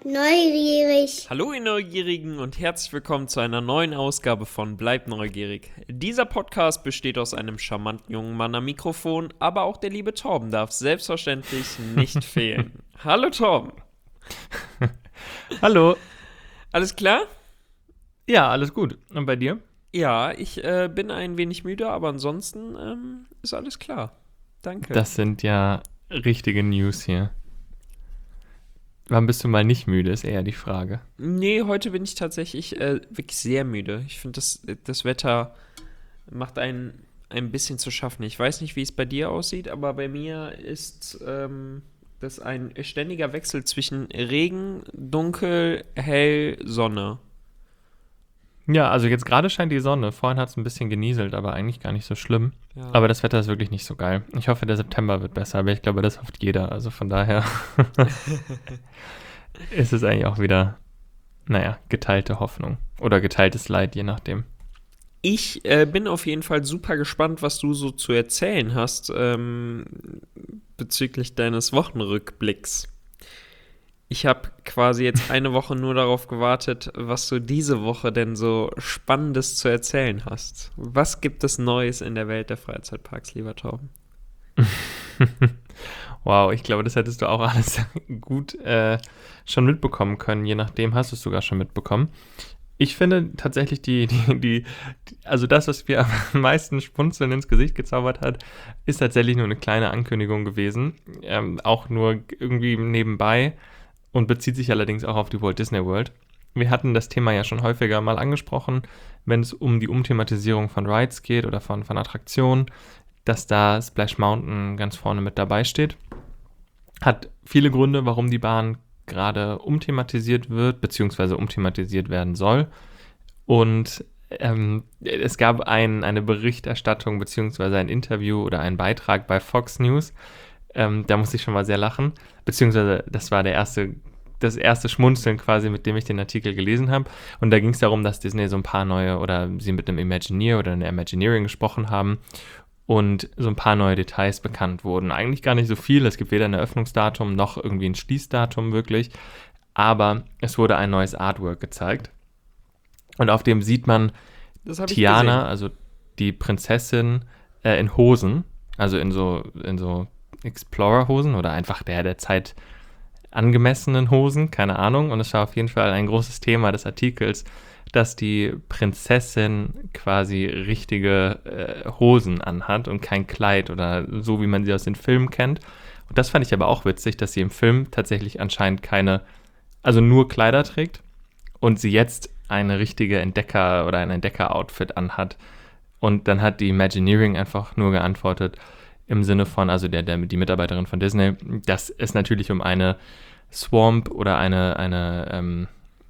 Neugierig. Hallo ihr Neugierigen und herzlich willkommen zu einer neuen Ausgabe von Bleibt neugierig. Dieser Podcast besteht aus einem charmanten jungen Mann am Mikrofon, aber auch der liebe Torben darf selbstverständlich nicht fehlen. Hallo Torben. Hallo. Alles klar? Ja, alles gut. Und bei dir? Ja, ich bin ein wenig müde, aber ansonsten ist alles klar. Danke. Das sind ja richtige News hier. Wann bist du mal nicht müde, ist eher die Frage. Nee, heute bin ich tatsächlich wirklich sehr müde. Ich finde, das Wetter macht einen ein bisschen zu schaffen. Ich weiß nicht, wie es bei dir aussieht, aber bei mir ist das ein ständiger Wechsel zwischen Regen, Dunkel, Hell, Sonne. Ja, also jetzt gerade scheint die Sonne. Vorhin hat es ein bisschen genieselt, aber eigentlich gar nicht so schlimm. Ja. Aber das Wetter ist wirklich nicht so geil. Ich hoffe, der September wird besser, aber ich glaube, das hofft jeder. Also von daher ist es eigentlich auch wieder, geteilte Hoffnung. Oder geteiltes Leid, je nachdem. Ich bin auf jeden Fall super gespannt, was du so zu erzählen hast bezüglich deines Wochenrückblicks. Ich habe quasi jetzt eine Woche nur darauf gewartet, was du diese Woche denn so Spannendes zu erzählen hast. Was gibt es Neues in der Welt der Freizeitparks, lieber Torben? Wow, ich glaube, das hättest du auch alles gut schon mitbekommen können. Je nachdem hast du es sogar schon mitbekommen. Ich finde tatsächlich also das, was mir am meisten Spunzeln ins Gesicht gezaubert hat, ist tatsächlich nur eine kleine Ankündigung gewesen. Auch nur irgendwie nebenbei und bezieht sich allerdings auch auf die Walt Disney World. Wir hatten das Thema ja schon häufiger mal angesprochen, wenn es um die Umthematisierung von Rides geht oder von Attraktionen, dass da Splash Mountain ganz vorne mit dabei steht. Hat viele Gründe, warum die Bahn gerade umthematisiert wird, beziehungsweise umthematisiert werden soll. Und es gab eine Berichterstattung, beziehungsweise ein Interview oder einen Beitrag bei Fox News. Da musste ich schon mal sehr lachen, beziehungsweise das war das erste Schmunzeln quasi, mit dem ich den Artikel gelesen habe. Und da ging es darum, dass Disney so ein paar neue, oder sie mit einem Imagineer oder einer Imagineering gesprochen haben und so ein paar neue Details bekannt wurden. Eigentlich gar nicht so viel, es gibt weder ein Eröffnungsdatum noch irgendwie ein Schließdatum wirklich, aber es wurde ein neues Artwork gezeigt. Und auf dem sieht man Tiana, also die Prinzessin, in Hosen, also in so Explorer-Hosen oder einfach der Zeit angemessenen Hosen, keine Ahnung. Und es war auf jeden Fall ein großes Thema des Artikels, dass die Prinzessin quasi richtige Hosen anhat und kein Kleid oder so, wie man sie aus den Filmen kennt. Und das fand ich aber auch witzig, dass sie im Film tatsächlich anscheinend also nur Kleider trägt und sie jetzt eine richtige Entdecker- oder ein Entdecker-Outfit anhat. Und dann hat die Imagineering einfach nur geantwortet, im Sinne von, also die Mitarbeiterin von Disney, dass es natürlich um eine Swamp oder eine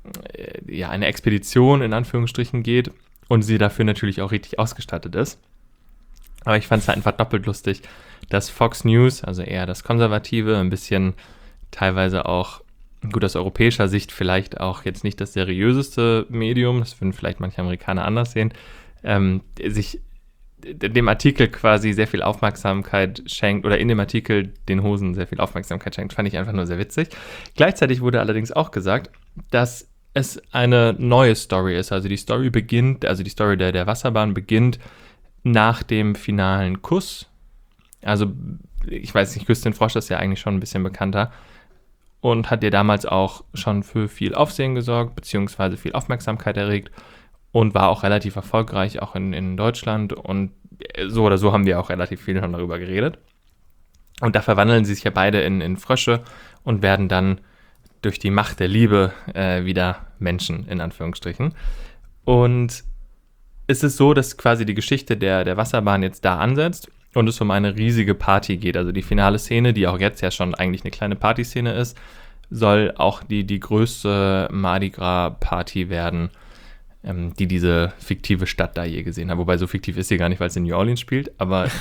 Expedition in Anführungsstrichen geht und sie dafür natürlich auch richtig ausgestattet ist. Aber ich fand es halt einfach doppelt lustig, dass Fox News, also eher das Konservative, ein bisschen teilweise auch, gut aus europäischer Sicht vielleicht auch jetzt nicht das seriöseste Medium, das würden vielleicht manche Amerikaner anders sehen, sich dem Artikel quasi sehr viel Aufmerksamkeit schenkt oder in dem Artikel den Hosen sehr viel Aufmerksamkeit schenkt, fand ich einfach nur sehr witzig. Gleichzeitig wurde allerdings auch gesagt, dass es eine neue Story ist. Also die Story der Wasserbahn beginnt nach dem finalen Kuss. Also ich weiß nicht, Küstin Frosch ist ja eigentlich schon ein bisschen bekannter und hat ja damals auch schon für viel Aufsehen gesorgt, beziehungsweise viel Aufmerksamkeit erregt. Und war auch relativ erfolgreich, auch in Deutschland. Und so oder so haben wir auch relativ viel schon darüber geredet. Und da verwandeln sie sich ja beide in Frösche und werden dann durch die Macht der Liebe wieder Menschen, in Anführungsstrichen. Und es ist so, dass quasi die Geschichte der Wasserbahn jetzt da ansetzt und es um eine riesige Party geht. Also die finale Szene, die auch jetzt ja schon eigentlich eine kleine Partyszene ist, soll auch die größte Mardi Gras Party werden, die diese fiktive Stadt da je gesehen hat. Wobei so fiktiv ist sie gar nicht, weil es in New Orleans spielt, aber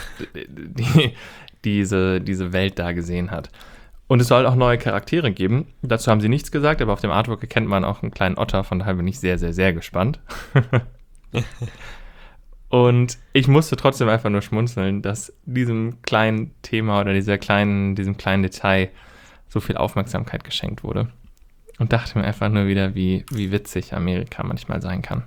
diese Welt da gesehen hat. Und es soll auch neue Charaktere geben. Dazu haben sie nichts gesagt, aber auf dem Artwork erkennt man auch einen kleinen Otter, von daher bin ich sehr, sehr, sehr gespannt. Und ich musste trotzdem einfach nur schmunzeln, dass diesem kleinen Thema oder diesem kleinen Detail so viel Aufmerksamkeit geschenkt wurde. und dachte mir einfach nur wieder, wie witzig Amerika manchmal sein kann.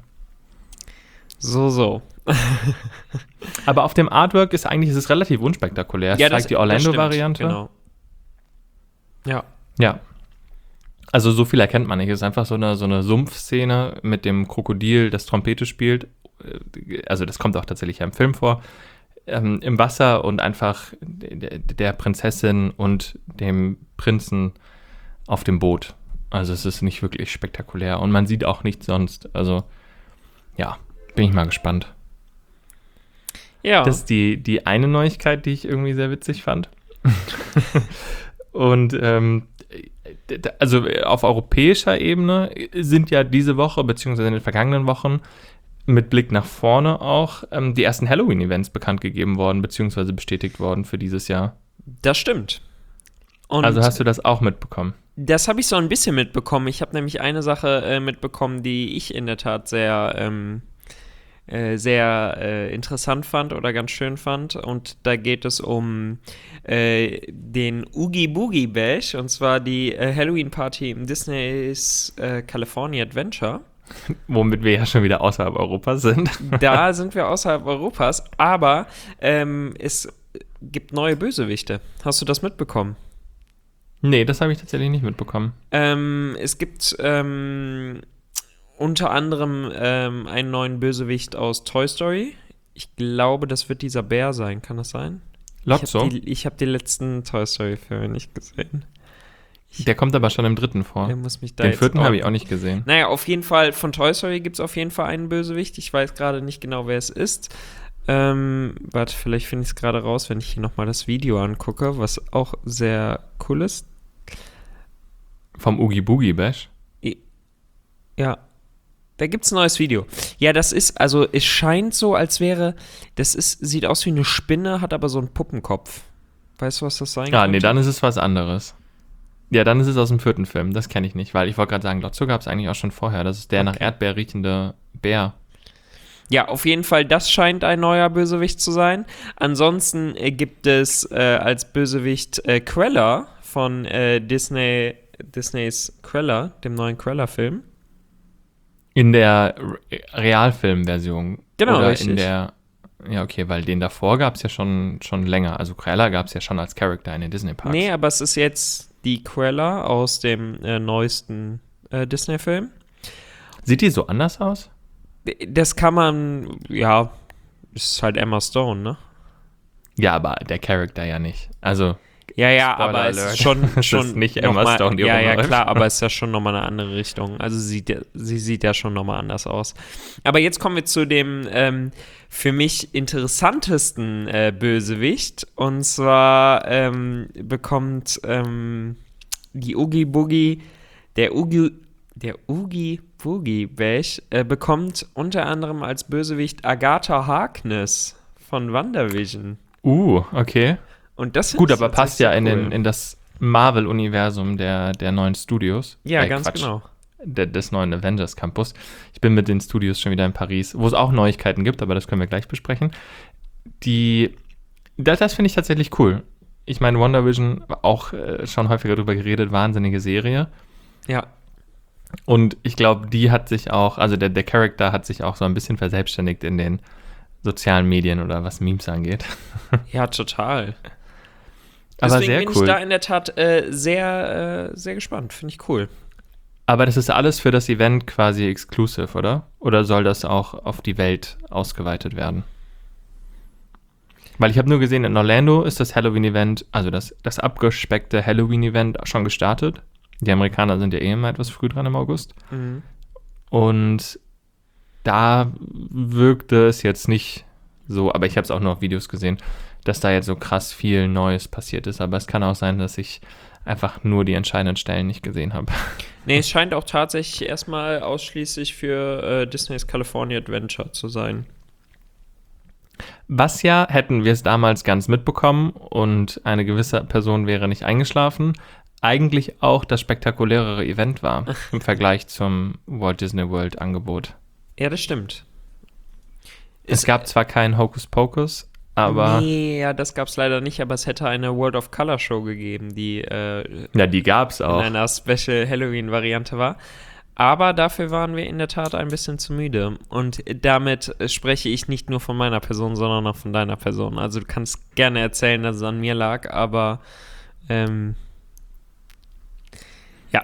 So. Aber auf dem Artwork ist es relativ unspektakulär. Es zeigt die Orlando-Variante. Genau. Ja. Ja. Also so viel erkennt man nicht. Es ist einfach so eine Sumpfszene mit dem Krokodil, das Trompete spielt. Also das kommt auch tatsächlich im Film vor. Im Wasser und einfach der Prinzessin und dem Prinzen auf dem Boot. Also es ist nicht wirklich spektakulär. Und man sieht auch nichts sonst. Also ja, bin ich mal gespannt. Ja. Das ist die eine Neuigkeit, die ich irgendwie sehr witzig fand. Und also auf europäischer Ebene sind ja diese Woche, beziehungsweise in den vergangenen Wochen, mit Blick nach vorne auch die ersten Halloween-Events bekannt gegeben worden, beziehungsweise bestätigt worden für dieses Jahr. Das stimmt. Und also hast du das auch mitbekommen? Das habe ich so ein bisschen mitbekommen. Ich habe nämlich eine Sache mitbekommen, die ich in der Tat sehr interessant fand oder ganz schön fand. Und da geht es um den Oogie Boogie Bash, und zwar die Halloween-Party im Disney's California Adventure. Womit wir ja schon wieder außerhalb Europas sind. Da sind wir außerhalb Europas, aber es gibt neue Bösewichte. Hast du das mitbekommen? Nee, das habe ich tatsächlich nicht mitbekommen. Es gibt unter anderem einen neuen Bösewicht aus Toy Story. Ich glaube, das wird dieser Bär sein. Kann das sein? Lotso? Ich habe die letzten Toy Story-Filme nicht gesehen. Der kommt aber schon im 3. vor. Der muss mich da Den jetzt 4. habe ich auch nicht gesehen. Naja, auf jeden Fall, von Toy Story gibt es auf jeden Fall einen Bösewicht. Ich weiß gerade nicht genau, wer es ist. Warte, vielleicht finde ich es gerade raus, wenn ich hier nochmal das Video angucke, was auch sehr cool ist. Vom Oogie Boogie Bash? Ja. Da gibt es ein neues Video. Ja, das ist, also es scheint so, als wäre, sieht aus wie eine Spinne, hat aber so einen Puppenkopf. Weißt du, was das sein könnte? Nee, dann ist es was anderes. Ja, dann ist es aus dem 4. Film. Das kenne ich nicht, weil ich wollte gerade sagen, Lotso gab es eigentlich auch schon vorher. Das ist der nach Erdbeer riechende Bär. Ja, auf jeden Fall, das scheint ein neuer Bösewicht zu sein. Ansonsten gibt es als Bösewicht Cruella von Disneys Cruella, dem neuen Cruella-Film. In der Realfilm-Version. Genau, oder richtig. In der, ja, okay, weil den davor gab es ja schon länger. Also Cruella gab es ja schon als Charakter in den Disney-Parks. Nee, aber es ist jetzt die Cruella aus dem neuesten Disney-Film. Sieht die so anders aus? Das kann man, ja, ist halt Emma Stone, ne? Ja, aber der Charakter ja nicht. Also, ja, Spoiler aber es Alert. ist schon Es ist nicht Emma mal, Stone, die ja, rumläuft. klar, aber es ist ja schon nochmal eine andere Richtung. Also sie sieht ja schon nochmal anders aus. Aber jetzt kommen wir zu dem für mich interessantesten Bösewicht. Und zwar bekommt die Oogie Boogie, der Oogie Boogie Bash bekommt unter anderem als Bösewicht Agatha Harkness von WandaVision. Okay. Und das Gut, aber passt ja cool. in das Marvel-Universum der neuen Studios. Ja, ganz genau. Des neuen Avengers Campus. Ich bin mit den Studios schon wieder in Paris, wo es auch Neuigkeiten gibt, aber das können wir gleich besprechen. Das finde ich tatsächlich cool. Ich meine, WandaVision, auch schon häufiger drüber geredet, wahnsinnige Serie. Ja. Und ich glaube, die hat sich auch, also der Charakter hat sich auch so ein bisschen verselbstständigt in den sozialen Medien oder was Memes angeht. Ja, total. Aber Deswegen sehr bin cool. ich da in der Tat sehr gespannt. Finde ich cool. Aber das ist alles für das Event quasi exclusive, oder? Oder soll das auch auf die Welt ausgeweitet werden? Weil ich habe nur gesehen, in Orlando ist das Halloween-Event, also das abgespeckte Halloween-Event schon gestartet. Die Amerikaner sind ja immer etwas früh dran im August. Mhm. Und da wirkte es jetzt nicht so, aber ich habe es auch nur auf Videos gesehen, dass da jetzt so krass viel Neues passiert ist. Aber es kann auch sein, dass ich einfach nur die entscheidenden Stellen nicht gesehen habe. Nee, es scheint auch tatsächlich erstmal ausschließlich für Disney's California Adventure zu sein. Was ja, hätten wir es damals ganz mitbekommen und eine gewisse Person wäre nicht eingeschlafen, eigentlich auch das spektakulärere Event war im Vergleich zum Walt Disney World Angebot. Ja, das stimmt. Es gab zwar keinen Hokus Pokus, aber Nee, ja, das gab's leider nicht, aber es hätte eine World of Color Show gegeben, die ja, die gab's in auch. einer Special Halloween-Variante war. Aber dafür waren wir in der Tat ein bisschen zu müde. Und damit spreche ich nicht nur von meiner Person, sondern auch von deiner Person. Also du kannst gerne erzählen, dass es an mir lag, aber ja.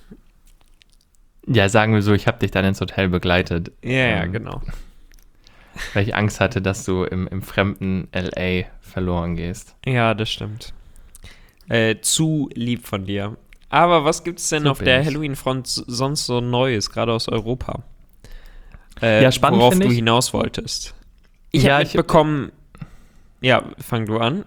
Ja, sagen wir so, ich habe dich dann ins Hotel begleitet. Ja, genau. Weil ich Angst hatte, dass du im fremden L.A. verloren gehst. Ja, das stimmt. Zu lieb von dir. Aber was gibt es denn So auf bin der ich. Halloween-Front sonst so Neues, gerade aus Europa? Ja, spannend worauf finde du ich. hinaus wolltest. Ich Ja, habe ich- mitbekommen. Ja, fang du an.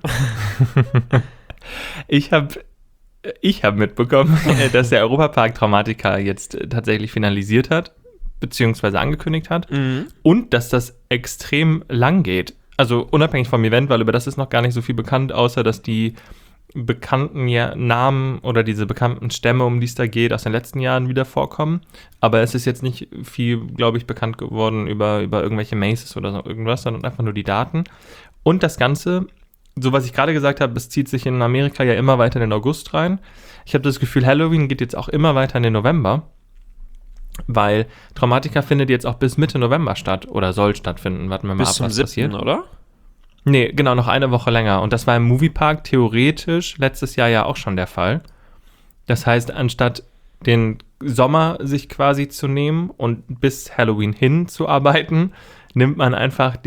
Ich hab mitbekommen, dass der Europapark Traumatica jetzt tatsächlich finalisiert hat, beziehungsweise angekündigt hat. Mhm. Und dass das extrem lang geht. Also unabhängig vom Event, weil über das ist noch gar nicht so viel bekannt, außer dass die bekannten Namen oder diese bekannten Stämme, um die es da geht, aus den letzten Jahren wieder vorkommen. Aber es ist jetzt nicht viel, glaube ich, bekannt geworden über irgendwelche Maces oder so irgendwas, sondern einfach nur die Daten. Und das Ganze, so was ich gerade gesagt habe, es zieht sich in Amerika ja immer weiter in den August rein. Ich habe das Gefühl, Halloween geht jetzt auch immer weiter in den November, weil Traumatica findet jetzt auch bis Mitte November statt oder soll stattfinden. Warten wir mal Bis ab, zum was 7., passiert. oder? Nee, genau, noch eine Woche länger. Und das war im Moviepark theoretisch letztes Jahr ja auch schon der Fall. Das heißt, anstatt den Sommer sich quasi zu nehmen und bis Halloween hinzuarbeiten, nimmt man einfach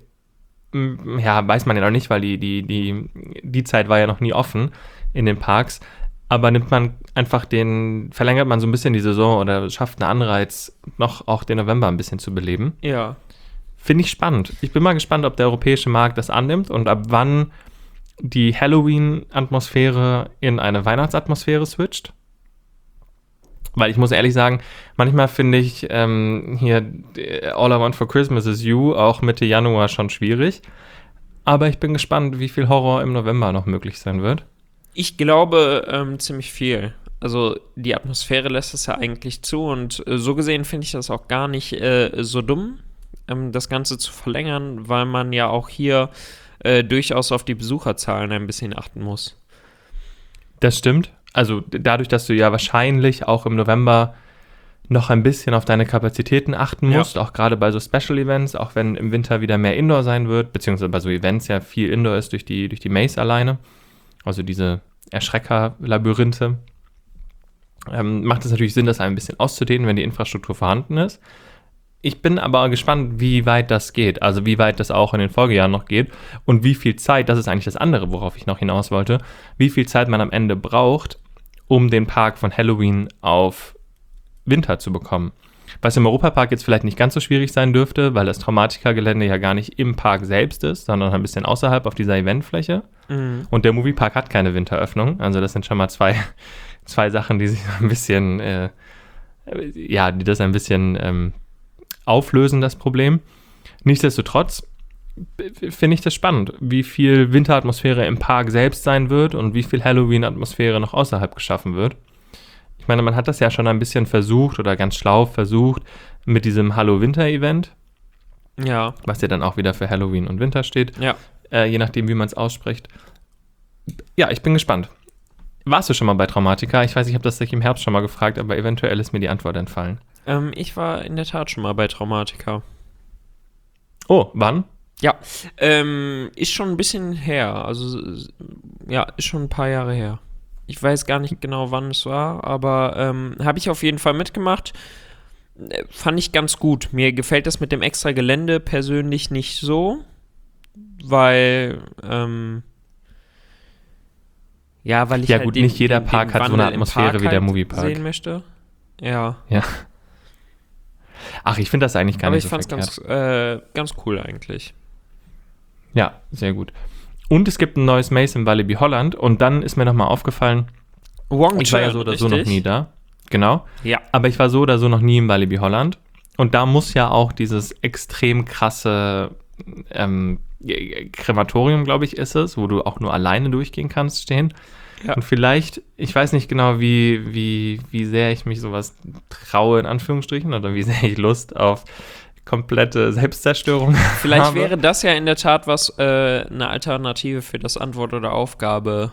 ja, weiß man ja noch nicht, weil die Zeit war ja noch nie offen in den Parks, aber nimmt man einfach verlängert man so ein bisschen die Saison oder schafft einen Anreiz, noch auch den November ein bisschen zu beleben. Ja. Finde ich spannend. Ich bin mal gespannt, ob der europäische Markt das annimmt und ab wann die Halloween-Atmosphäre in eine Weihnachtsatmosphäre switcht. Weil ich muss ehrlich sagen, manchmal finde ich hier All I Want for Christmas is You auch Mitte Januar schon schwierig. Aber ich bin gespannt, wie viel Horror im November noch möglich sein wird. Ich glaube ziemlich viel. Also die Atmosphäre lässt es ja eigentlich zu und so gesehen finde ich das auch gar nicht so dumm, das Ganze zu verlängern, weil man ja auch hier durchaus auf die Besucherzahlen ein bisschen achten muss. Das stimmt. Also dadurch, dass du ja wahrscheinlich auch im November noch ein bisschen auf deine Kapazitäten achten musst, auch gerade bei so Special Events, auch wenn im Winter wieder mehr Indoor sein wird, beziehungsweise bei so Events ja viel Indoor ist durch die Maze alleine, also diese Erschrecker-Labyrinthe, macht es natürlich Sinn, das ein bisschen auszudehnen, wenn die Infrastruktur vorhanden ist. Ich bin aber gespannt, wie weit das geht, also wie weit das auch in den Folgejahren noch geht und wie viel Zeit, das ist eigentlich das andere, worauf ich noch hinaus wollte, wie viel Zeit man am Ende braucht, um den Park von Halloween auf Winter zu bekommen. Was im Europapark jetzt vielleicht nicht ganz so schwierig sein dürfte, weil das Traumatica-Gelände ja gar nicht im Park selbst ist, sondern ein bisschen außerhalb auf dieser Eventfläche. Mhm. Und der Moviepark hat keine Winteröffnung, also das sind schon mal zwei Sachen, die sich ein bisschen, die das ein bisschen auflösen, das Problem. Nichtsdestotrotz finde ich das spannend, wie viel Winteratmosphäre im Park selbst sein wird und wie viel Halloween-Atmosphäre noch außerhalb geschaffen wird. Ich meine, man hat das ja schon ein bisschen versucht oder ganz schlau versucht mit diesem Hallo-Winter-Event, Ja. was ja dann auch wieder für Halloween und Winter steht, Ja. je nachdem, wie man es ausspricht. Ja, ich bin gespannt. Warst du schon mal bei Traumatica? Ich weiß, ich habe das dich im Herbst schon mal gefragt, aber eventuell ist mir die Antwort entfallen. Ich war in der Tat schon mal bei Traumatica. Oh, wann? Ja, ist schon ein bisschen her. Also, ja, ist schon ein paar Jahre her. Ich weiß gar nicht genau, wann es war, aber habe ich auf jeden Fall mitgemacht. Fand ich ganz gut. Mir gefällt das mit dem extra Gelände persönlich nicht so, weil, weil ich Ja, halt gut, nicht jeder Park hat so eine Wandel im Atmosphäre Park wie der halt Moviepark. sehen möchte. Ja, Ja. Ach, ich finde das eigentlich gar aber nicht ich so fand es verkehrt. ganz cool eigentlich. Ja, sehr gut. Und es gibt ein neues Maze im Walibi Holland und dann ist mir nochmal aufgefallen, ich war ja so oder so noch nie da. Genau. Ja. Aber ich war so oder so noch nie im Walibi Holland. Und da muss ja auch dieses extrem krasse Krematorium, glaube ich, ist es, wo du auch nur alleine durchgehen kannst, stehen. Ja. Und vielleicht, ich weiß nicht genau, wie sehr ich mich sowas traue, in Anführungsstrichen, oder wie sehr ich Lust auf komplette Selbstzerstörung Vielleicht habe. wäre das ja in der Tat was, eine Alternative für das Antwort oder Aufgabe,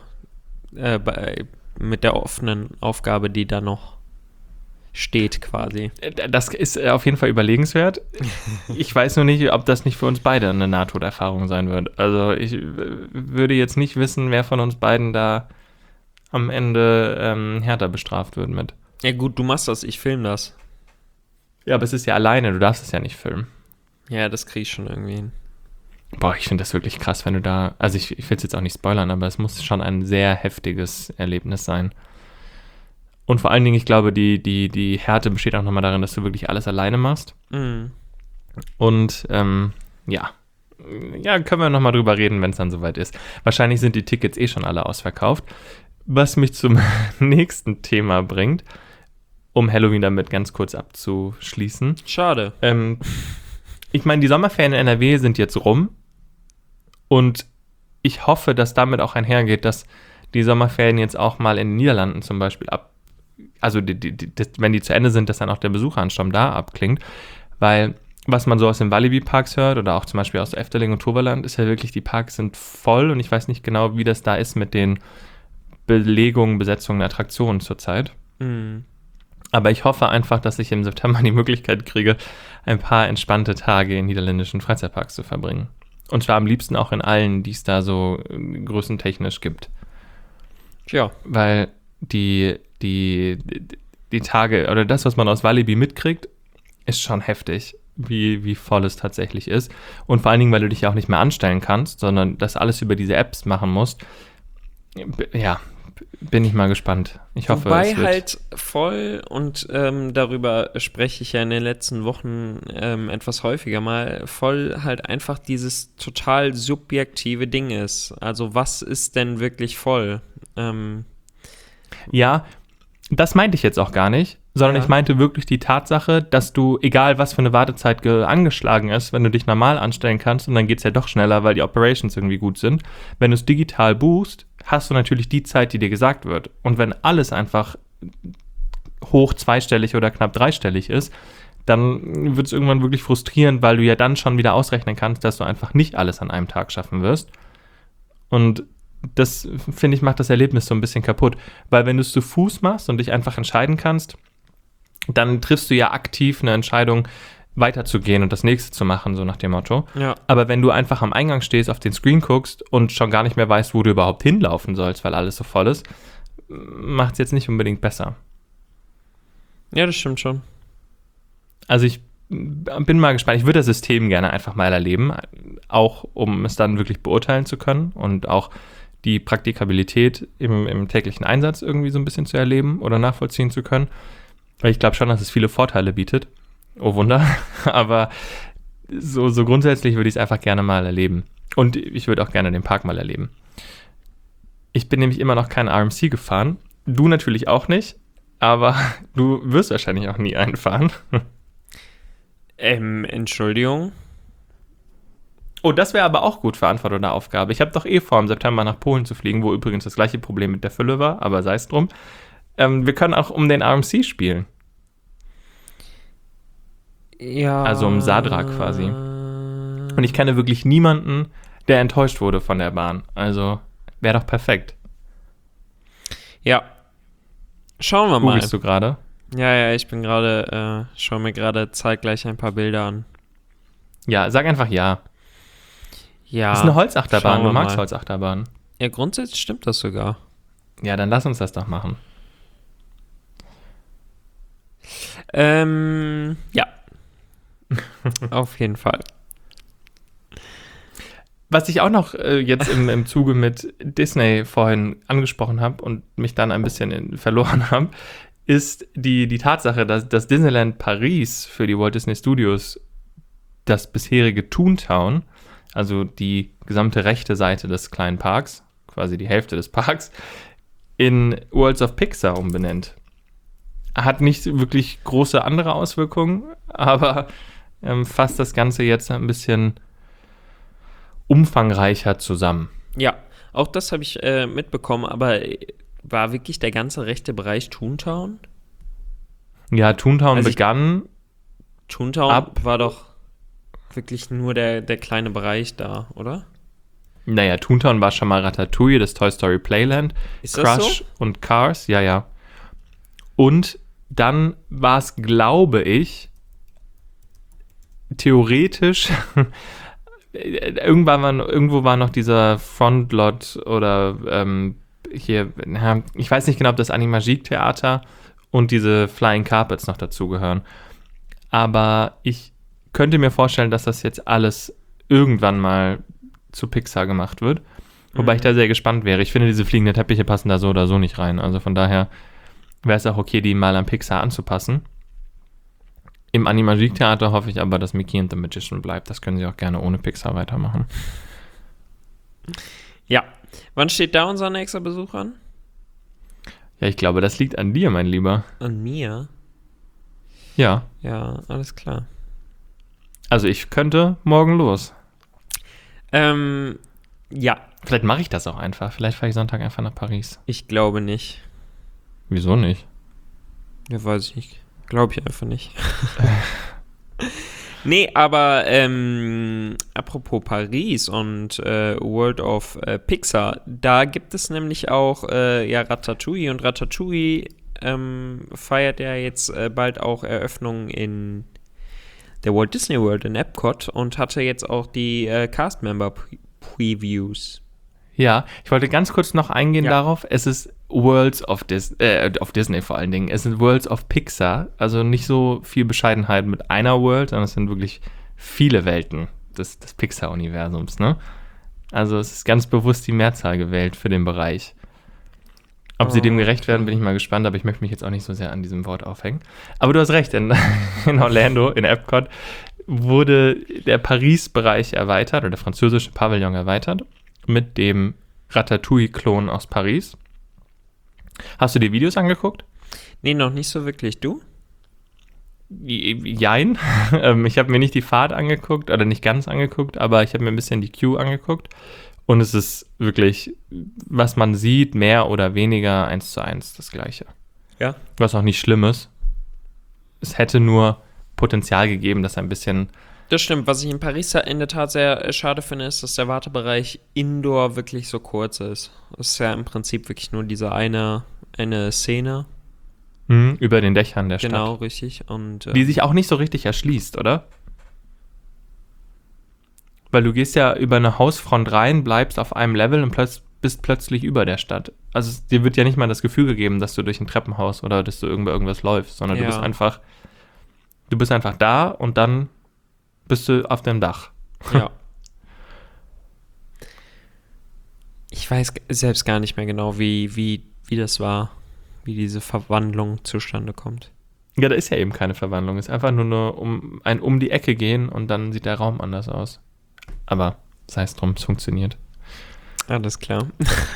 mit der offenen Aufgabe, die da noch steht quasi. Das ist auf jeden Fall überlegenswert. Ich weiß nur nicht, ob das nicht für uns beide eine Nahtoderfahrung sein wird. Also ich würde jetzt nicht wissen, wer von uns beiden da am Ende härter bestraft wird mit. Ja gut, du machst das, ich film das. Ja, aber es ist ja alleine, du darfst es ja nicht filmen. Ja, das krieg ich schon irgendwie hin. Boah, ich finde das wirklich krass, wenn du da, also ich will es jetzt auch nicht spoilern, aber es muss schon ein sehr heftiges Erlebnis sein. Und vor allen Dingen, ich glaube, die Härte besteht auch nochmal darin, dass du wirklich alles alleine machst. Mhm. Und ja, können wir nochmal drüber reden, wenn es dann soweit ist. Wahrscheinlich sind die Tickets schon alle ausverkauft. Was mich zum nächsten Thema bringt, um Halloween damit ganz kurz abzuschließen. Schade. Ich meine, die Sommerferien in NRW sind jetzt rum und ich hoffe, dass damit auch einhergeht, dass die Sommerferien jetzt auch mal in den Niederlanden zum Beispiel also wenn die zu Ende sind, dass dann auch der Besucheransturm da abklingt, weil was man so aus den Walibi-Parks hört oder auch zum Beispiel aus Efteling und Toverland, ist ja wirklich, die Parks sind voll und ich weiß nicht genau, wie das da ist mit den Belegungen, Besetzungen der Attraktionen zurzeit. Mhm. Aber ich hoffe einfach, dass ich im September die Möglichkeit kriege, ein paar entspannte Tage in niederländischen Freizeitparks zu verbringen. Und zwar am liebsten auch in allen, die es da so größentechnisch gibt. Tja. Weil die Tage oder das, was man aus Walibi mitkriegt, ist schon heftig, wie voll es tatsächlich ist. Und vor allen Dingen, weil du dich ja auch nicht mehr anstellen kannst, sondern das alles über diese Apps machen musst. Ja, bin ich mal gespannt. Ich hoffe, Wobei es wird halt voll, und darüber spreche ich ja in den letzten Wochen etwas häufiger mal, voll halt einfach dieses total subjektive Ding ist. Also was ist denn wirklich voll? Ja, das meinte ich jetzt auch gar nicht, sondern Ja. ich meinte wirklich die Tatsache, dass du, egal was für eine Wartezeit angeschlagen ist, wenn du dich normal anstellen kannst, und dann geht es ja doch schneller, weil die Operations irgendwie gut sind, wenn du es digital buchst, hast du natürlich die Zeit, die dir gesagt wird. Und wenn alles einfach hoch zweistellig oder knapp dreistellig ist, dann wird es irgendwann wirklich frustrierend, weil du ja dann schon wieder ausrechnen kannst, dass du einfach nicht alles an einem Tag schaffen wirst. Und das, finde ich, macht das Erlebnis so ein bisschen kaputt. Weil wenn du es zu Fuß machst und dich einfach entscheiden kannst, dann triffst du ja aktiv eine Entscheidung, weiterzugehen und das nächste zu machen, so nach dem Motto. Ja. Aber wenn du einfach am Eingang stehst, auf den Screen guckst und schon gar nicht mehr weißt, wo du überhaupt hinlaufen sollst, weil alles so voll ist, macht es jetzt nicht unbedingt besser. Ja, das stimmt schon. Also ich bin mal gespannt. Ich würde das System gerne einfach mal erleben, auch um es dann wirklich beurteilen zu können und auch die Praktikabilität im täglichen Einsatz irgendwie so ein bisschen zu erleben oder nachvollziehen zu können. Weil ich glaube schon, dass es viele Vorteile bietet. Oh Wunder. Aber so grundsätzlich würde ich es einfach gerne mal erleben. Und ich würde auch gerne den Park mal erleben. Ich bin nämlich immer noch kein RMC gefahren. Du natürlich auch nicht. Aber du wirst wahrscheinlich auch nie einen fahren. Entschuldigung. Oh, das wäre aber auch gut für Antwort oder Aufgabe. Ich habe doch vor, im September nach Polen zu fliegen, wo übrigens das gleiche Problem mit der Fülle war, aber sei es drum. Wir können auch um den RMC spielen. Ja. Also um Sadra quasi. Und ich kenne wirklich niemanden, der enttäuscht wurde von der Bahn. Also wäre doch perfekt. Ja. Schauen wir mal. Googlest du gerade? Ja, ich bin gerade, schaue mir gerade zeitgleich ein paar Bilder an. Ja, sag einfach ja. Ja. Das ist eine Holzachterbahn, schauen du wir magst mal. Holzachterbahn. Ja, grundsätzlich stimmt das sogar. Ja, dann lass uns das doch machen. Ja. Auf jeden Fall. Was ich auch noch jetzt im Zuge mit Disney vorhin angesprochen habe und mich dann ein bisschen verloren habe, ist die Tatsache, dass Disneyland Paris für die Walt Disney Studios das bisherige Toontown, also die gesamte rechte Seite des kleinen Parks, quasi die Hälfte des Parks, in Worlds of Pixar umbenennt. Hat nicht wirklich große andere Auswirkungen, aber fasst das Ganze jetzt ein bisschen umfangreicher zusammen. Ja, auch das habe ich mitbekommen, aber war wirklich der ganze rechte Bereich Toontown? Ja, Toontown Also begann Toontown war doch wirklich nur der kleine Bereich da, oder? Naja, Toontown war schon mal Ratatouille, das Toy Story Playland, Ist das Crush so? und Cars, ja. Und dann war es, glaube ich, theoretisch, irgendwo war noch dieser Frontlot oder hier, ich weiß nicht genau, ob das Animagique-Theater und diese Flying Carpets noch dazugehören. Aber ich könnte mir vorstellen, dass das jetzt alles irgendwann mal zu Pixar gemacht wird. Wobei ich da sehr gespannt wäre. Ich finde, diese fliegenden Teppiche passen da so oder so nicht rein. Also von daher wäre es auch okay, die mal an Pixar anzupassen. Im Animagique-Theater hoffe ich aber, dass Mickey and the Magician bleibt. Das können sie auch gerne ohne Pixar weitermachen. Ja. Wann steht da unser nächster Besuch an? Ja, ich glaube, das liegt an dir, mein Lieber. An mir? Ja. Ja, alles klar. Also ich könnte morgen los. Ja, Vielleicht mache ich das auch einfach. Vielleicht fahre ich Sonntag einfach nach Paris. ich glaube nicht. Wieso nicht? Ja, weiß ich nicht. Glaube ich einfach nicht. Nee, aber apropos Paris und World of Pixar, da gibt es nämlich auch Ratatouille und Ratatouille feiert ja jetzt bald auch Eröffnung in der Walt Disney World in Epcot und hatte jetzt auch die Cast-Member-Previews. Ja, ich wollte ganz kurz noch eingehen Ja. darauf. Es ist Worlds of Disney vor allen Dingen. Es sind Worlds of Pixar. Also nicht so viel Bescheidenheit mit einer World, sondern es sind wirklich viele Welten des Pixar-Universums, ne? Also es ist ganz bewusst die Mehrzahl gewählt für den Bereich. Ob sie dem gerecht werden, bin ich mal gespannt, aber ich möchte mich jetzt auch nicht so sehr an diesem Wort aufhängen. Aber du hast recht, in Orlando, in Epcot, wurde der Paris-Bereich erweitert, oder der französische Pavillon erweitert, mit dem Ratatouille-Klon aus Paris. Hast du dir Videos angeguckt? Nee, noch nicht so wirklich. Du? Jein. Ich habe mir nicht die Fahrt angeguckt, oder nicht ganz angeguckt, aber ich habe mir ein bisschen die Queue angeguckt. Und es ist wirklich, was man sieht, mehr oder weniger 1:1 das Gleiche. Ja. Was auch nicht schlimm ist. Es hätte nur Potenzial gegeben, dass ein bisschen... Das stimmt. Was ich in Paris in der Tat sehr schade finde, ist, dass der Wartebereich Indoor wirklich so kurz ist. Es ist ja im Prinzip wirklich nur diese eine Szene. über den Dächern der Genau, Stadt. richtig. Und, Die sich auch nicht so richtig erschließt, oder? Weil du gehst ja über eine Hausfront rein, bleibst auf einem Level und bist plötzlich über der Stadt. Also dir wird ja nicht mal das Gefühl gegeben, dass du durch ein Treppenhaus oder dass du irgendwas läufst, sondern Ja. du bist einfach da und dann bist du auf dem Dach. ja. Ich weiß selbst gar nicht mehr genau, wie das war, wie diese Verwandlung zustande kommt. Ja, da ist ja eben keine Verwandlung. Es ist einfach nur um die Ecke gehen und dann sieht der Raum anders aus. Aber sei es drum, es funktioniert. Alles klar.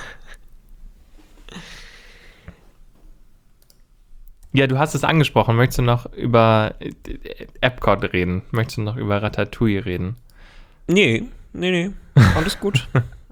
Ja, du hast es angesprochen. Möchtest du noch über Epcot reden? Möchtest du noch über Ratatouille reden? Nee. Alles gut.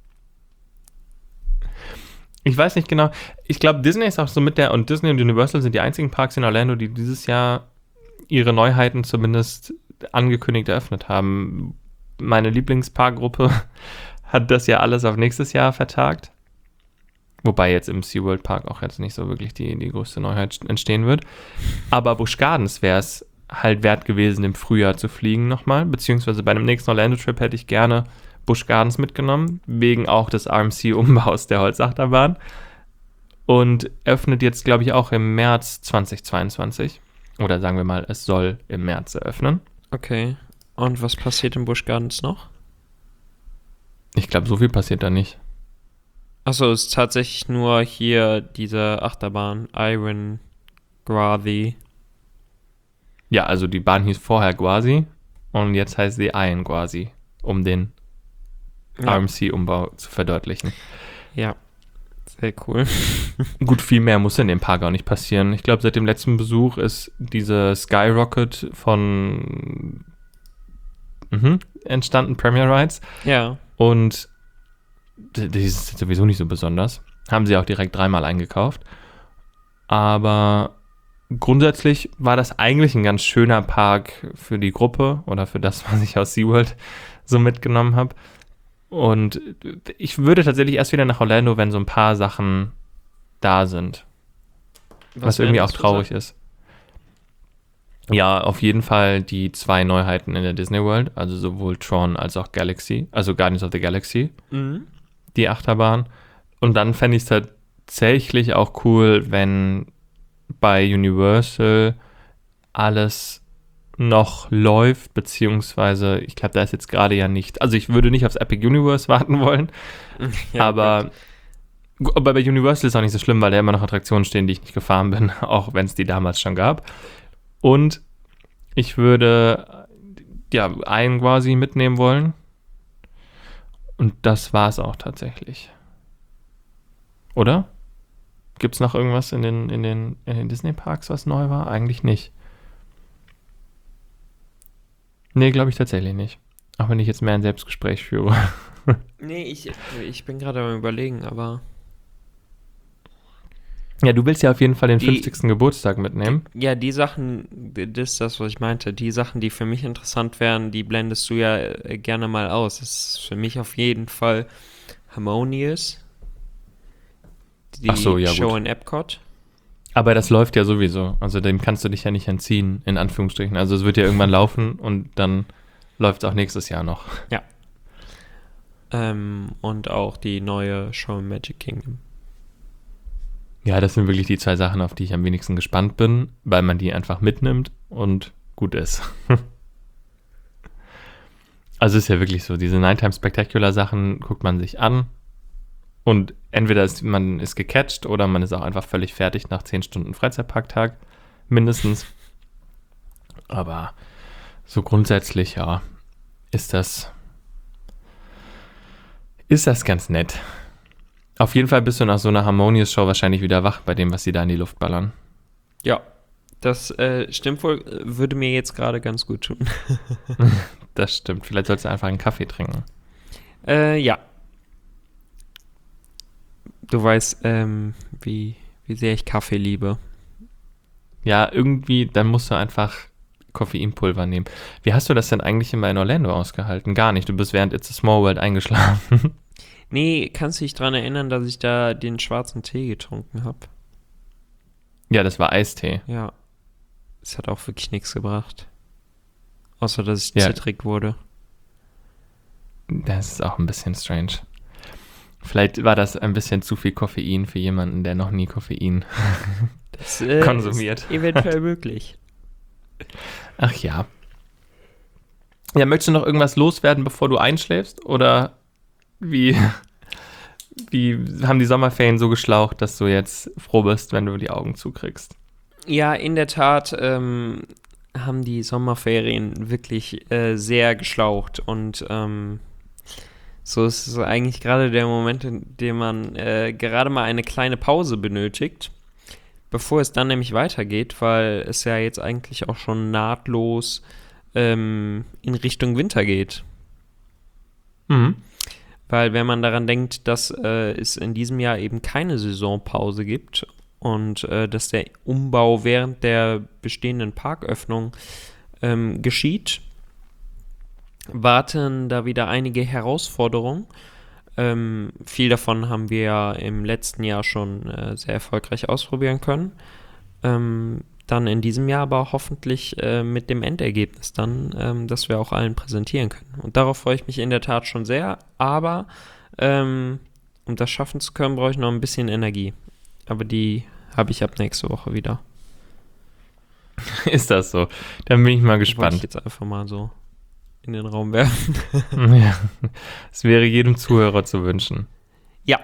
Ich weiß nicht genau. Ich glaube, Disney ist auch so und Disney und Universal sind die einzigen Parks in Orlando, die dieses Jahr ihre Neuheiten zumindest angekündigt eröffnet haben. Meine Lieblingsparkgruppe hat das ja alles auf nächstes Jahr vertagt. Wobei jetzt im SeaWorld Park auch jetzt nicht so wirklich die größte Neuheit entstehen wird. Aber Busch Gardens wäre es halt wert gewesen, im Frühjahr zu fliegen nochmal. Beziehungsweise bei einem nächsten Orlando-Trip hätte ich gerne Busch Gardens mitgenommen, wegen auch des RMC-Umbaus der Holzachterbahn. Und öffnet jetzt, glaube ich, auch im März 2022. Oder sagen wir mal, es soll im März eröffnen. Okay. Und was passiert in Busch Gardens noch? Ich glaube, so viel passiert da nicht. Achso, es ist tatsächlich nur hier diese Achterbahn, Iron Gravy. Ja, also die Bahn hieß vorher Gwazi und jetzt heißt sie Iron Gwazi, um den RMC-Umbau zu verdeutlichen. Ja, sehr cool. Gut, viel mehr muss in dem Park auch nicht passieren. Ich glaube, seit dem letzten Besuch ist diese Skyrocket von entstanden, Premier Rides. Ja. Und die ist sowieso nicht so besonders. Haben sie auch direkt 3-mal eingekauft. Aber grundsätzlich war das eigentlich ein ganz schöner Park für die Gruppe oder für das, was ich aus SeaWorld so mitgenommen habe. Und ich würde tatsächlich erst wieder nach Orlando, wenn so ein paar Sachen da sind. Was irgendwie auch traurig ist. Ja, auf jeden Fall die 2 Neuheiten in der Disney World, also sowohl Tron als auch Galaxy, also Guardians of the Galaxy, die Achterbahn. Und dann fände ich es tatsächlich auch cool, wenn bei Universal alles noch läuft, beziehungsweise ich glaube, da ist jetzt gerade ja nicht, also ich würde nicht aufs Epic Universe warten wollen, ja, aber bei Universal ist auch nicht so schlimm, weil da immer noch Attraktionen stehen, die ich nicht gefahren bin, auch wenn es die damals schon gab. Und ich würde ja einen quasi mitnehmen wollen. Und das war es auch tatsächlich. Oder? Gibt es noch irgendwas in den Disney-Parks, was neu war? Eigentlich nicht. Nee, glaube ich tatsächlich nicht. Auch wenn ich jetzt mehr ein Selbstgespräch führe. Nee, ich bin gerade am Überlegen, aber... Ja, du willst ja auf jeden Fall den 50. Geburtstag mitnehmen. Ja, die Sachen, das ist das, was ich meinte. Die Sachen, die für mich interessant wären, die blendest du ja gerne mal aus. Das ist für mich auf jeden Fall Harmonious. Die Show gut. In Epcot. Aber das läuft ja sowieso. Also dem kannst du dich ja nicht entziehen, in Anführungsstrichen. Also es wird ja irgendwann laufen und dann läuft es auch nächstes Jahr noch. Ja. Und auch die neue Show im Magic Kingdom. Ja, das sind wirklich die 2 Sachen, auf die ich am wenigsten gespannt bin, weil man die einfach mitnimmt und gut ist. Also es ist ja wirklich so, diese Nighttime Spectacular Sachen guckt man sich an und entweder man ist gecatcht oder man ist auch einfach völlig fertig nach 10 Stunden Freizeitparktag, mindestens. Aber so grundsätzlich, ja, ist das ganz nett. Auf jeden Fall bist du nach so einer Harmonious-Show wahrscheinlich wieder wach bei dem, was sie da in die Luft ballern. Ja, das stimmt wohl, würde mir jetzt gerade ganz gut tun. Das stimmt, vielleicht sollst du einfach einen Kaffee trinken. Ja. Du weißt, wie sehr ich Kaffee liebe. Ja, irgendwie, dann musst du einfach Koffeinpulver nehmen. Wie hast du das denn eigentlich immer in Orlando ausgehalten? Gar nicht, du bist während It's a Small World eingeschlafen. Nee, kannst du dich dran erinnern, dass ich da den schwarzen Tee getrunken habe? Ja, das war Eistee. Ja. Es hat auch wirklich nichts gebracht. Außer, dass ich zittrig wurde. Das ist auch ein bisschen strange. Vielleicht war das ein bisschen zu viel Koffein für jemanden, der noch nie Koffein konsumiert. Ist eventuell möglich. Ach ja. Ja, möchtest du noch irgendwas loswerden, bevor du einschläfst? Oder wie haben die Sommerferien so geschlaucht, dass du jetzt froh bist, wenn du die Augen zukriegst? Ja, in der Tat haben die Sommerferien wirklich sehr geschlaucht. Und so ist es eigentlich gerade der Moment, in dem man gerade mal eine kleine Pause benötigt, bevor es dann nämlich weitergeht, weil es ja jetzt eigentlich auch schon nahtlos in Richtung Winter geht. Mhm. Weil wenn man daran denkt, dass es in diesem Jahr eben keine Saisonpause gibt und dass der Umbau während der bestehenden Parköffnung geschieht, warten da wieder einige Herausforderungen. Viel davon haben wir ja im letzten Jahr schon sehr erfolgreich ausprobieren können. Dann in diesem Jahr aber hoffentlich mit dem Endergebnis dann, das wir auch allen präsentieren können. Und darauf freue ich mich in der Tat schon sehr, aber um das schaffen zu können, brauche ich noch ein bisschen Energie. Aber die habe ich ab nächste Woche wieder. Ist das so? Dann bin ich mal gespannt. Wollte ich jetzt einfach mal so in den Raum werfen. Ja, es wäre jedem Zuhörer zu wünschen. Ja.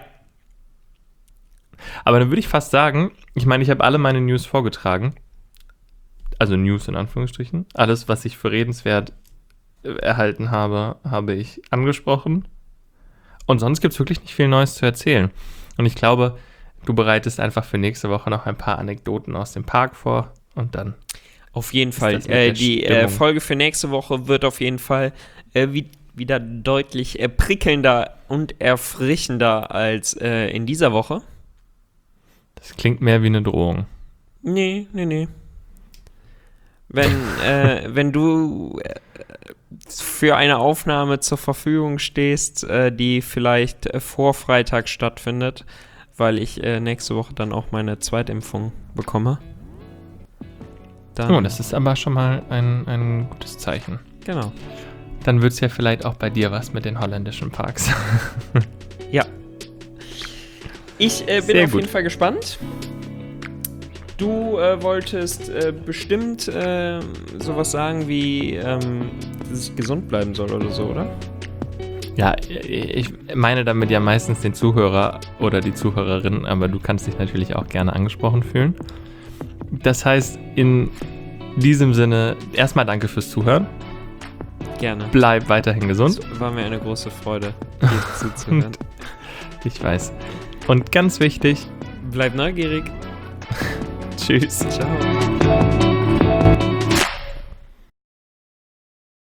Aber dann würde ich fast sagen, ich meine, ich habe alle meine News vorgetragen. Also News in Anführungsstrichen. Alles, was ich für redenswert erhalten habe, habe ich angesprochen. Und sonst gibt es wirklich nicht viel Neues zu erzählen. Und ich glaube, du bereitest einfach für nächste Woche noch ein paar Anekdoten aus dem Park vor und dann. Auf jeden Fall. Die Folge für nächste Woche wird auf jeden Fall wieder deutlich prickelnder und erfrischender als in dieser Woche. Das klingt mehr wie eine Drohung. Nee. Wenn du für eine Aufnahme zur Verfügung stehst, die vielleicht vor Freitag stattfindet, weil ich nächste Woche dann auch meine Zweitimpfung bekomme. Dann, Das ist aber schon mal ein gutes Zeichen. Genau. Dann wird es ja vielleicht auch bei dir was mit den holländischen Parks. Ja. Ich bin Sehr auf gut. jeden Fall gespannt. Du wolltest bestimmt sowas sagen wie, dass ich gesund bleiben soll oder so, oder? Ja, ich meine damit ja meistens den Zuhörer oder die Zuhörerin, aber du kannst dich natürlich auch gerne angesprochen fühlen. Das heißt, in diesem Sinne, erstmal danke fürs Zuhören. Gerne. Bleib weiterhin gesund. Es war mir eine große Freude, dir zuzuhören. Ich weiß. Und ganz wichtig, Bleib neugierig. tschüss. Ciao.